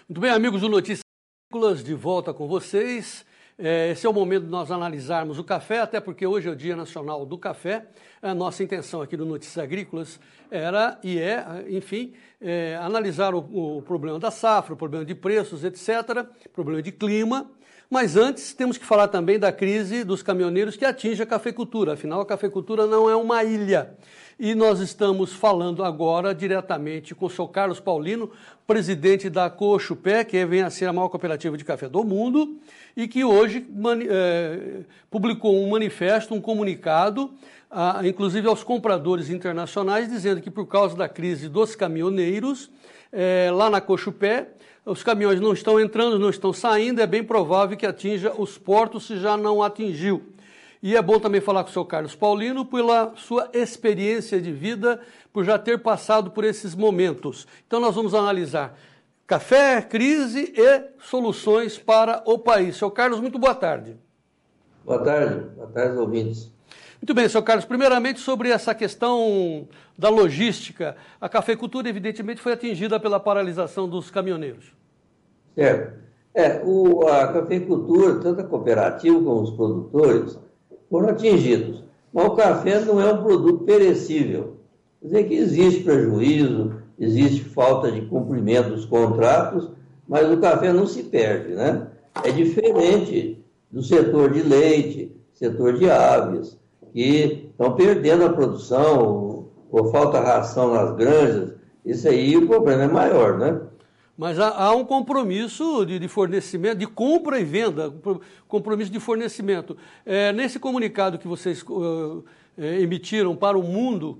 Muito bem, amigos do Notícias Agrícolas, de volta com vocês. Esse é o momento de nós analisarmos o café, até porque hoje é o Dia Nacional do Café. A nossa intenção aqui do Notícias Agrícolas era e é, enfim, analisar o problema da safra, o problema de preços, etc., problema de clima. Mas antes temos que falar também da crise dos caminhoneiros que atinge a cafeicultura. Afinal, a cafeicultura não é uma ilha. E nós estamos falando agora diretamente com o seu Carlos Paulino, presidente da Cochupé, que vem a ser a maior cooperativa de café do mundo, e que hoje publicou um manifesto, um comunicado, inclusive aos compradores internacionais, dizendo que por causa da crise dos caminhoneiros, lá na Cochupé, os caminhões não estão entrando, não estão saindo, é bem provável que atinja os portos se já não atingiu. E é bom também falar com o seu Carlos Paulino pela sua experiência de vida, por já ter passado por esses momentos. Então nós vamos analisar café, crise e soluções para o país. Seu Carlos, muito boa tarde. Boa tarde, ouvintes. Muito bem, seu Carlos, primeiramente sobre essa questão da logística. A cafeicultura, evidentemente, foi atingida pela paralisação dos caminhoneiros. Certo. A cafeicultura, tanto a cooperativa como os produtores, foram atingidos. Mas o café não é um produto perecível. Quer dizer que existe prejuízo, existe falta de cumprimento dos contratos, mas o café não se perde, né? É diferente do setor de leite, setor de aves, que estão perdendo a produção, ou falta ração nas granjas. Isso aí o problema é maior, né? Mas há um compromisso de fornecimento, de compra e venda, compromisso de fornecimento. Nesse comunicado que vocês emitiram para o mundo,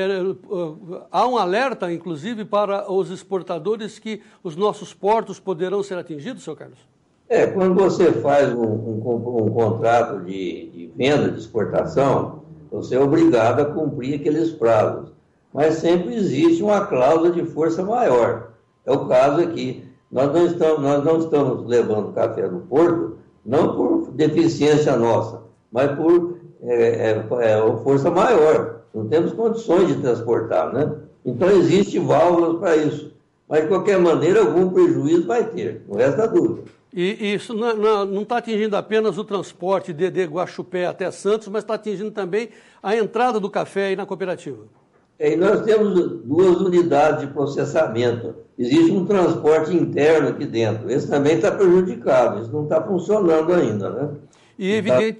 há um alerta, inclusive, para os exportadores que os nossos portos poderão ser atingidos, seu Carlos? Quando você faz um contrato de venda, de exportação, você é obrigado a cumprir aqueles prazos. Mas sempre existe uma cláusula de força maior. É o caso aqui. Nós não estamos levando café no porto, não por deficiência nossa, mas por força maior. Não temos condições de transportar, né? Então, existem válvulas para isso. Mas, de qualquer maneira, algum prejuízo vai ter, não resta dúvida. E isso não está atingindo apenas o transporte de Guaxupé até Santos, mas está atingindo também a entrada do café aí na cooperativa. E nós temos 2 unidades de processamento. Existe um transporte interno aqui dentro. Esse também está prejudicado. Isso não está funcionando ainda, né? E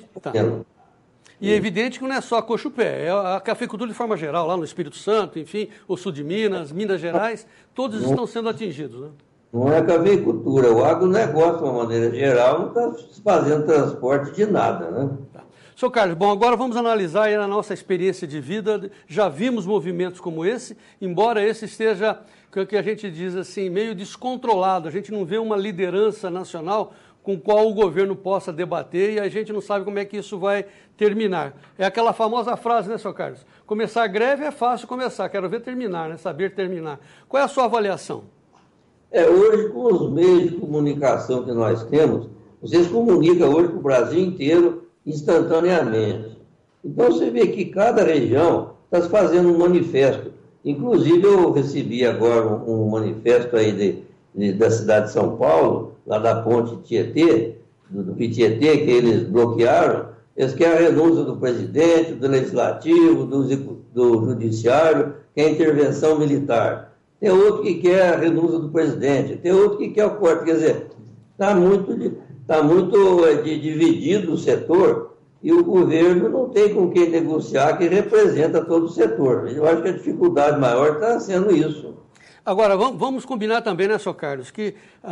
evidente que não é só a Cochupé, é a cafeicultura de forma geral, lá no Espírito Santo, enfim, o sul de Minas, Minas Gerais, todos estão sendo atingidos, né? Não é a cafeicultura, o agronegócio, de uma maneira geral, não está fazendo transporte de nada, né? Tá. Seu Carlos, bom, agora vamos analisar aí a nossa experiência de vida. Já vimos movimentos como esse, embora esse esteja, que a gente diz assim, meio descontrolado. A gente não vê uma liderança nacional com qual o governo possa debater e a gente não sabe como é que isso vai terminar. É aquela famosa frase, né, seu Carlos? Começar a greve é fácil começar, quero ver terminar, né? Saber terminar. Qual é a sua avaliação? Hoje, com os meios de comunicação que nós temos, vocês comunicam hoje com o Brasil inteiro instantaneamente. Então, você vê que cada região está se fazendo um manifesto. Inclusive, eu recebi agora um manifesto aí da cidade de São Paulo, lá da ponte Tietê, do Tietê, que eles bloquearam. Eles querem a renúncia do presidente, do legislativo, do judiciário, que é a intervenção militar. Tem outro que quer a renúncia do presidente, tem outro que quer o corte. Quer dizer, está muito dividido o setor e o governo não tem com quem negociar que representa todo o setor. Eu acho que a dificuldade maior está sendo isso. Agora, vamos combinar também, né, seu Carlos, que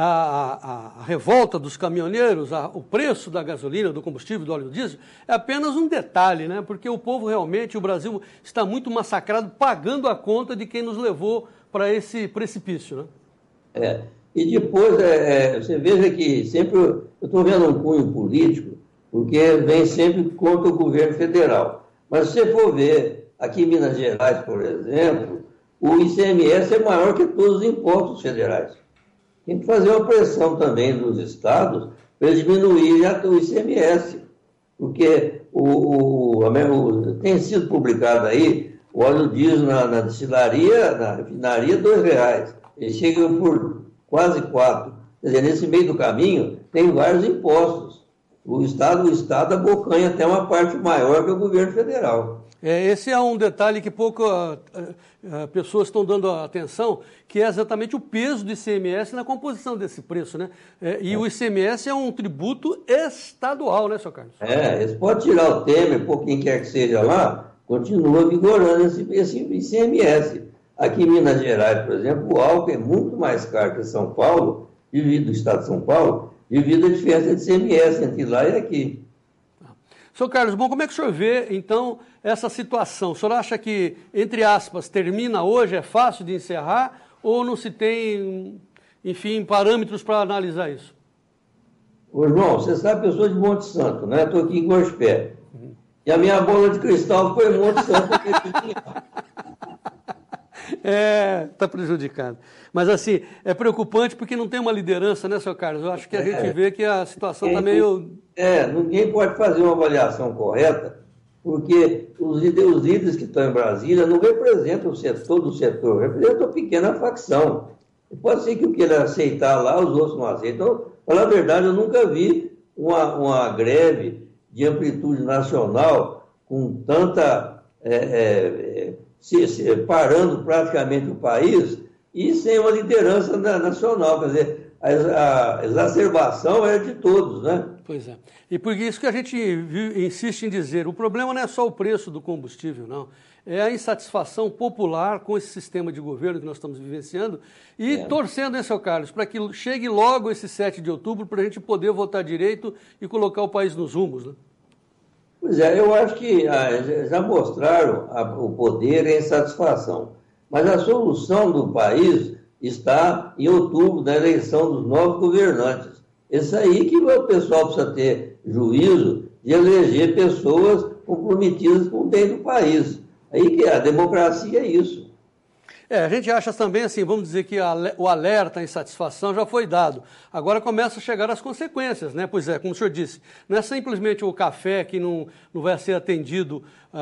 a revolta dos caminhoneiros, o preço da gasolina, do combustível, do óleo diesel, é apenas um detalhe, né? Porque o povo realmente, o Brasil está muito massacrado, pagando a conta de quem nos levou para esse precipício, né? E depois, você veja que sempre eu estou vendo um cunho político, porque vem sempre contra o governo federal. Mas se você for ver, aqui em Minas Gerais, por exemplo, o ICMS é maior que todos os impostos federais. Tem que fazer uma pressão também dos estados para eles diminuírem o ICMS, porque tem sido publicado aí o óleo diesel na destilaria, na refinaria, R$ 2. Ele chega por quase 4. Quer dizer, nesse meio do caminho, tem vários impostos. O Estado abocanha até uma parte maior que o governo federal. Esse é um detalhe que poucas pessoas estão dando atenção, que é exatamente o peso do ICMS na composição desse preço, né? O ICMS é um tributo estadual, né, seu Carlos? Eles podem tirar o Temer, por quem quer que seja lá, continua vigorando esse ICMS. Aqui em Minas Gerais, por exemplo, o álcool é muito mais caro que São Paulo, devido ao estado de São Paulo, devido à diferença de ICMS entre lá e aqui. Senhor Carlos, bom, como é que o senhor vê, então, essa situação? O senhor acha que, entre aspas, termina hoje, é fácil de encerrar, ou não se tem, enfim, parâmetros para analisar isso? Ô, João, você sabe que eu sou de Monte Santo, né? Estou aqui em Gospé. E a minha bola de cristal foi em Monte Santo. Está prejudicado. Mas, assim, é preocupante porque não tem uma liderança, né, senhor Carlos? Eu acho que a gente vê que a situação está meio... Ninguém pode fazer uma avaliação correta, porque os líderes que estão em Brasília não representam todo o setor, representam uma pequena facção. Pode ser que o que ele aceitar lá, os outros não aceitam. Então, falar a verdade, eu nunca vi uma greve de amplitude nacional com tanta... parando praticamente o país e sem uma liderança nacional. Quer dizer, a exacerbação é de todos, né? Pois é. E por isso que a gente insiste em dizer, o problema não é só o preço do combustível, não. É a insatisfação popular com esse sistema de governo que nós estamos vivenciando e torcendo, né, seu Carlos, para que chegue logo esse 7 de outubro para a gente poder votar direito e colocar o país nos rumos, né? Pois é, eu acho que já mostraram o poder e a insatisfação. Mas a solução do país está em outubro, na eleição dos novos governantes. Isso aí que o pessoal precisa ter juízo de eleger pessoas comprometidas com o bem do país. Aí que a democracia é isso. A gente acha também assim, vamos dizer que o alerta, a insatisfação já foi dado. Agora começa a chegar as consequências, né? Pois é, como o senhor disse, não é simplesmente o café que não vai ser atendido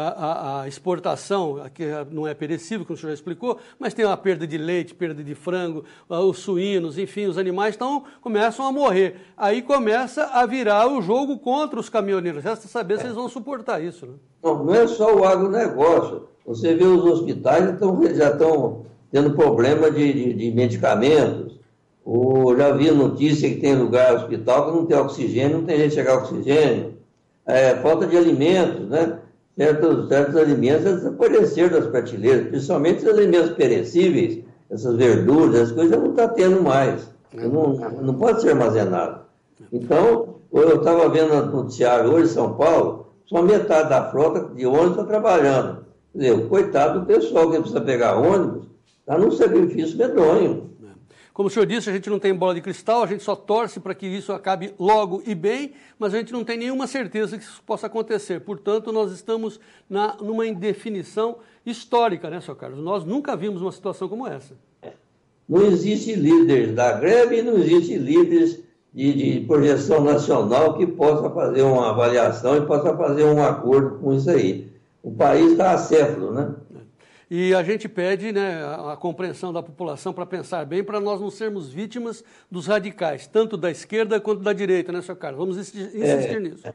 a exportação, que não é perecível, como o senhor já explicou, mas tem a perda de leite, perda de frango, os suínos, enfim, os animais começam a morrer. Aí começa a virar o jogo contra os caminhoneiros. Resta saber se eles vão suportar isso, né? Não é só o agronegócio. Você vê os hospitais já estão tendo problema de medicamentos. Já vi notícia que tem lugar hospital que não tem oxigênio, não tem jeito de chegar oxigênio. Falta de alimentos, né? Certos alimentos desapareceram das prateleiras, principalmente os alimentos perecíveis, essas verduras, essas coisas não está tendo mais. Não pode ser armazenado. Então, eu estava vendo no noticiário hoje em São Paulo, só metade da frota de ônibus está trabalhando. Quer dizer, coitado do pessoal que precisa pegar ônibus, está num sacrifício medonho. Como o senhor disse, a gente não tem bola de cristal, a gente só torce para que isso acabe logo e bem, mas a gente não tem nenhuma certeza que isso possa acontecer. Portanto, nós estamos numa indefinição histórica, né, senhor Carlos? Nós nunca vimos uma situação como essa. Não existe líderes da greve e não existe líderes de projeção nacional que possa fazer uma avaliação e possa fazer um acordo com isso aí. O país está acéfalo, né? E a gente pede, né, a compreensão da população para pensar bem, para nós não sermos vítimas dos radicais, tanto da esquerda quanto da direita, né, senhor Carlos? Vamos insistir nisso.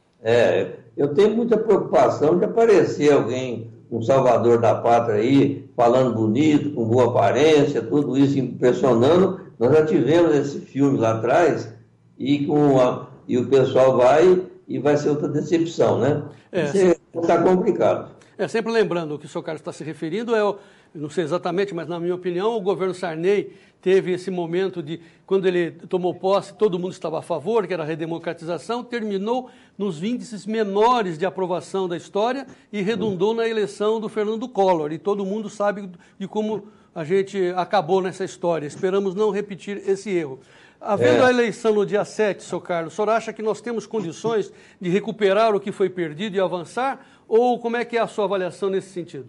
Eu tenho muita preocupação de aparecer alguém, um salvador da pátria aí, falando bonito, com boa aparência, tudo isso impressionando. Nós já tivemos esse filme lá atrás e o pessoal vai ser outra decepção, né? Está complicado. Sempre lembrando o que o senhor Carlos está se referindo, não sei exatamente, mas na minha opinião, o governo Sarney teve esse momento de, quando ele tomou posse, todo mundo estava a favor, que era a redemocratização, terminou nos índices menores de aprovação da história e redundou na eleição do Fernando Collor. E todo mundo sabe de como a gente acabou nessa história. Esperamos não repetir esse erro. Havendo a eleição no dia 7, senhor Carlos, o senhor acha que nós temos condições de recuperar o que foi perdido e avançar? Ou como é que é a sua avaliação nesse sentido?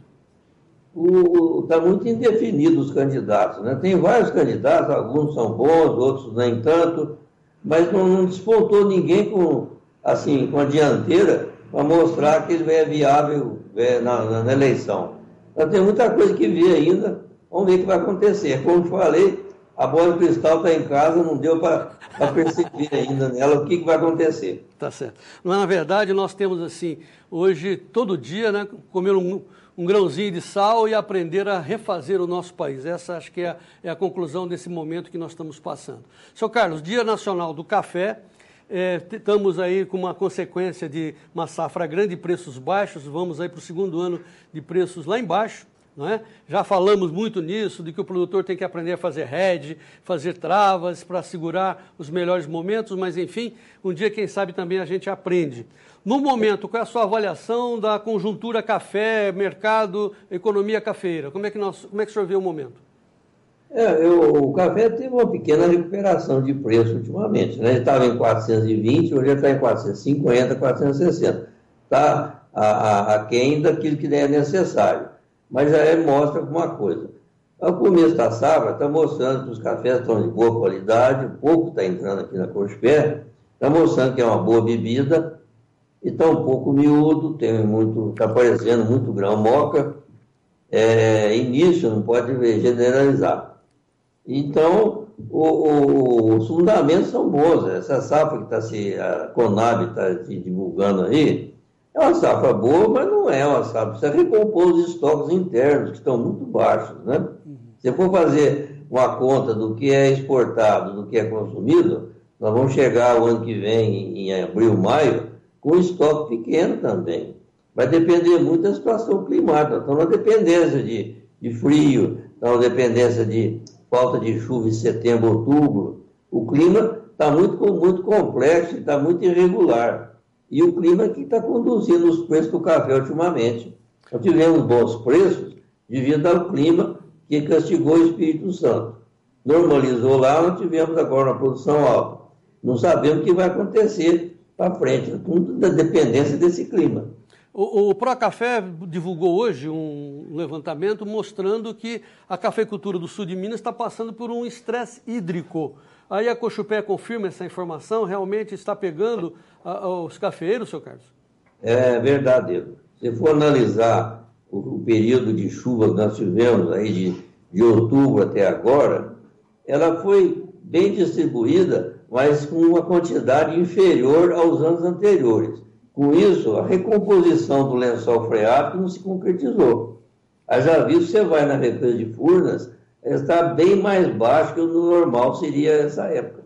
Está muito indefinido os candidatos, né? Tem vários candidatos, alguns são bons, outros nem tanto, mas não despontou ninguém com a dianteira para mostrar que ele é viável na eleição. Então tem muita coisa que vir ainda, vamos ver o que vai acontecer. Como eu falei, a bola de cristal está em casa, não deu para perceber ainda nela o que vai acontecer. Tá certo. Mas, na verdade, nós temos assim, hoje, todo dia, né, comer um grãozinho de sal e aprender a refazer o nosso país. Essa acho que é a conclusão desse momento que nós estamos passando. Seu Carlos, Dia Nacional do Café, estamos aí com uma consequência de uma safra grande e preços baixos, vamos aí para o segundo ano de preços lá embaixo. Não é? Já falamos muito nisso, de que o produtor tem que aprender a fazer hedge, fazer travas para segurar os melhores momentos, mas enfim, um dia quem sabe também a gente aprende. No momento, qual é a sua avaliação da conjuntura café, mercado, economia cafeira? Como é que o senhor vê o momento? O café teve uma pequena recuperação de preço ultimamente, né? Ele estava em 420, hoje ele está em 450, 460. Está aquém daquilo que é necessário. Mas já mostra alguma coisa. Ao começo da safra, está mostrando que os cafés estão de boa qualidade, o pouco está entrando aqui na Cochupé, está mostrando que é uma boa bebida, e está um pouco miúdo, está aparecendo muito grão moca, início, não pode generalizar. Então, os fundamentos são bons. Essa safra que a Conab está se divulgando aí, é uma safra boa, mas não é uma safra. Precisa recompor os estoques internos, que estão muito baixos, né? Se for fazer uma conta do que é exportado, do que é consumido, nós vamos chegar o ano que vem, em abril, maio, com estoque pequeno também. Vai depender muito da situação climática. Então, na dependência de frio, na dependência de falta de chuva em setembro, outubro, o clima está muito complexo e está muito irregular. E o clima que está conduzindo os preços do café ultimamente. Nós tivemos bons preços devido ao clima que castigou o Espírito Santo. Normalizou lá, nós tivemos agora uma produção alta. Não sabemos o que vai acontecer para frente, tudo da dependência desse clima. O Procafé divulgou hoje um levantamento mostrando que a cafeicultura do sul de Minas está passando por um estresse hídrico. Aí a Cochupé confirma essa informação, realmente está pegando os cafeeiros, seu Carlos? É verdadeiro. Se for analisar o período de chuva que nós tivemos aí de outubro até agora, ela foi bem distribuída, mas com uma quantidade inferior aos anos anteriores. Com isso, a recomposição do lençol freático não se concretizou. Já visto, você vai na represa de Furnas, está bem mais baixo que o normal seria essa época.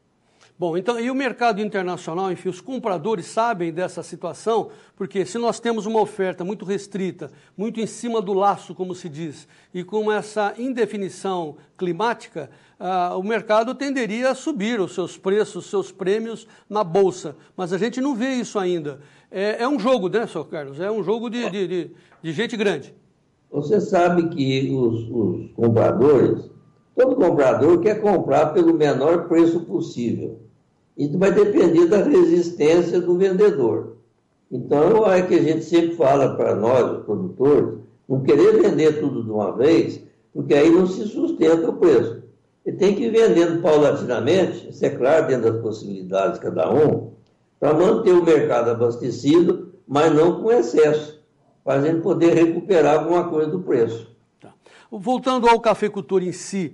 Bom, então, e o mercado internacional, enfim, os compradores sabem dessa situação, porque se nós temos uma oferta muito restrita, muito em cima do laço, como se diz, e com essa indefinição climática, o mercado tenderia a subir os seus preços, os seus prêmios na Bolsa. Mas a gente não vê isso ainda. É um jogo, né, senhor Carlos? É um jogo de gente grande. Você sabe que os compradores, todo comprador quer comprar pelo menor preço possível. Isso vai depender da resistência do vendedor. Então, é que a gente sempre fala para nós, os produtores, não querer vender tudo de uma vez, porque aí não se sustenta o preço. E tem que ir vendendo paulatinamente, isso é claro, dentro das possibilidades de cada um, para manter o mercado abastecido, mas não com excesso, para a gente poder recuperar alguma coisa do preço. Voltando ao cafeicultor em si,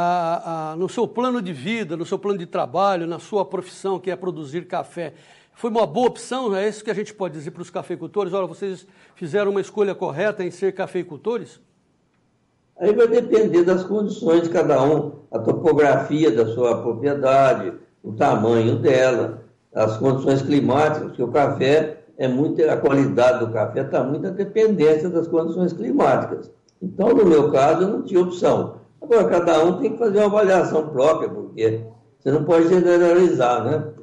no seu plano de vida, no seu plano de trabalho, na sua profissão, que é produzir café, foi uma boa opção? É isso que a gente pode dizer para os cafeicultores? Olha, vocês fizeram uma escolha correta em ser cafeicultores? Aí vai depender das condições de cada um, a topografia da sua propriedade, o tamanho dela, as condições climáticas, porque o café a qualidade do café está muito à dependência das condições climáticas. Então, no meu caso, eu não tinha opção. Agora, cada um tem que fazer uma avaliação própria, porque você não pode generalizar, né?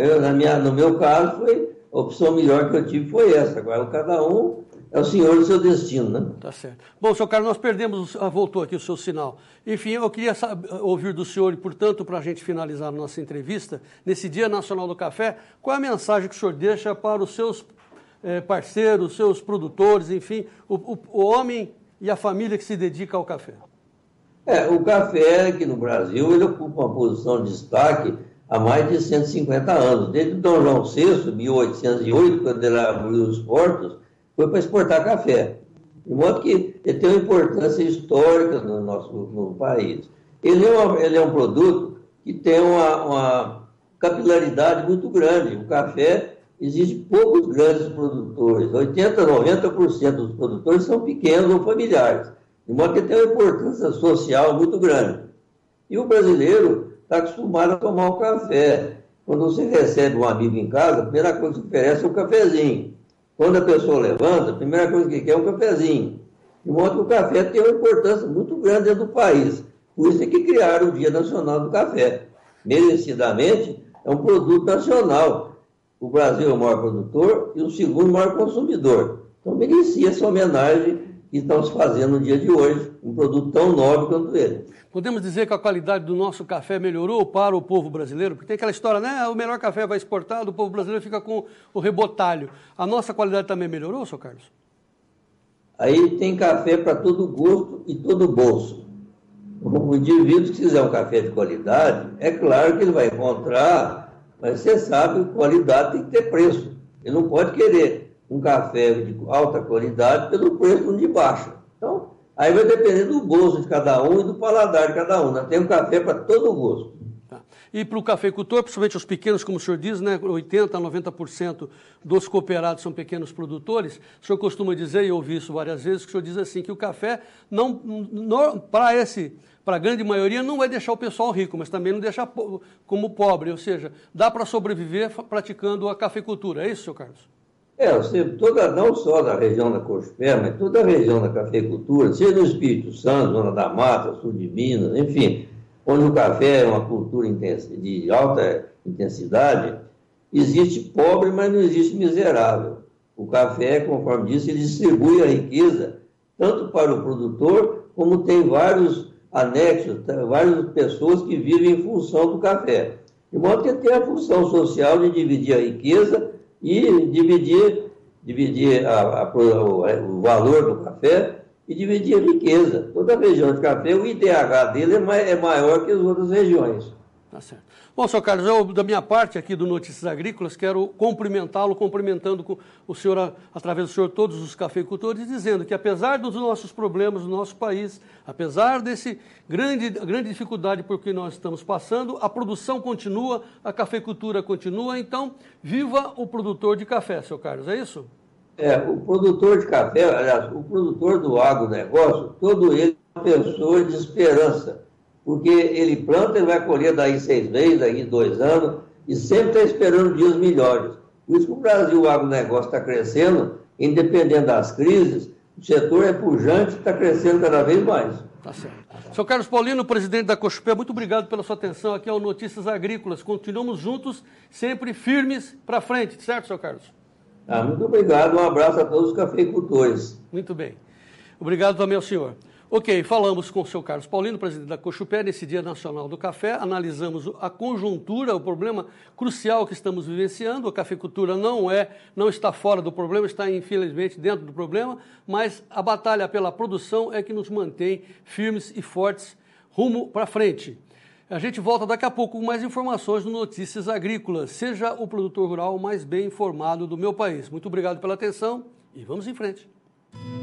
No meu caso, a opção melhor que eu tive foi essa. Agora, cada um é o senhor do seu destino, né? Tá certo. Bom, senhor Carlos, nós perdemos, voltou aqui o seu sinal. Enfim, eu queria ouvir do senhor, e, portanto, para a gente finalizar a nossa entrevista, nesse Dia Nacional do Café, qual é a mensagem que o senhor deixa para os seus parceiros, seus produtores, enfim, o homem e a família que se dedica ao café? O café aqui no Brasil, ele ocupa uma posição de destaque há mais de 150 anos. Desde Dom João VI, 1808, quando ele abriu os portos, foi para exportar café. De modo que ele tem uma importância histórica no país. Ele é um produto que tem uma capilaridade muito grande. O café, existe poucos grandes produtores, 80%, 90% dos produtores são pequenos ou familiares, de modo que tem uma importância social muito grande. E o brasileiro está acostumado a tomar um café. Quando você recebe um amigo em casa, a primeira coisa que oferece é um cafezinho. Quando a pessoa levanta, a primeira coisa que quer é um cafezinho. De modo que o café tem uma importância muito grande dentro do país. Por isso é que criaram o Dia Nacional do Café. Merecidamente, é um produto nacional. O Brasil é o maior produtor e o segundo maior consumidor. Então, merecia essa homenagem que estamos fazendo no dia de hoje, um produto tão nobre quanto ele. Podemos dizer que a qualidade do nosso café melhorou para o povo brasileiro? Porque tem aquela história, né? O melhor café vai exportado, o povo brasileiro fica com o rebotalho. A nossa qualidade também melhorou, Sr. Carlos? Aí tem café para todo gosto e todo bolso. O indivíduo que quiser um café de qualidade, é claro que ele vai encontrar, mas você sabe que qualidade tem que ter preço. Ele não pode querer um café de alta qualidade pelo preço de baixa. Então, aí vai depender do bolso de cada um e do paladar de cada um. Nós temos café para todo gosto. Tá. E para o cafeicultor, principalmente os pequenos, como o senhor diz, né, 80% a 90% dos cooperados são pequenos produtores, o senhor costuma dizer, e eu ouvi isso várias vezes, que o senhor diz assim, que o café, para a grande maioria, não vai deixar o pessoal rico, mas também não deixa como pobre, ou seja, dá para sobreviver praticando a cafeicultura. É isso, senhor Carlos? Não só da região da Cochupé, mas toda a região da cafeicultura, seja no Espírito Santo, Zona da Mata, sul de Minas, enfim, onde o café é uma cultura de alta intensidade, existe pobre, mas não existe miserável. O café, conforme disse, ele distribui a riqueza tanto para o produtor, como tem vários anexos, várias pessoas que vivem em função do café. De modo que tem a função social de dividir a riqueza e dividir o valor do café e dividir a riqueza. Toda a região de café, o IDH dele é maior que as outras regiões. Tá certo. Bom, senhor Carlos, eu, da minha parte aqui do Notícias Agrícolas, quero cumprimentá-lo, cumprimentando com o senhor, através do senhor, todos os cafeicultores, dizendo que apesar dos nossos problemas no nosso país, apesar desse grande dificuldade por que nós estamos passando, a produção continua, a cafeicultura continua, então, viva o produtor de café, senhor Carlos, é isso? O produtor de café, aliás, o produtor do agronegócio, todo ele é uma pessoa de esperança. Porque ele planta, ele vai colher daí 6 meses, daí 2 anos, e sempre está esperando dias melhores. Por isso que o Brasil, o agronegócio está crescendo, independente das crises, o setor é pujante e está crescendo cada vez mais. Tá certo. Sr. Carlos Paulino, presidente da Cochupé, muito obrigado pela sua atenção aqui ao Notícias Agrícolas. Continuamos juntos, sempre firmes para frente, certo, Sr. Carlos? Muito obrigado, um abraço a todos os cafeicultores. Muito bem. Obrigado também ao senhor. Ok, falamos com o senhor Carlos Paulino, presidente da Cochupé, nesse Dia Nacional do Café, analisamos a conjuntura, o problema crucial que estamos vivenciando. A cafeicultura não está fora do problema, está infelizmente dentro do problema, mas a batalha pela produção é que nos mantém firmes e fortes rumo para frente. A gente volta daqui a pouco com mais informações no Notícias Agrícolas. Seja o produtor rural mais bem informado do meu país. Muito obrigado pela atenção e vamos em frente.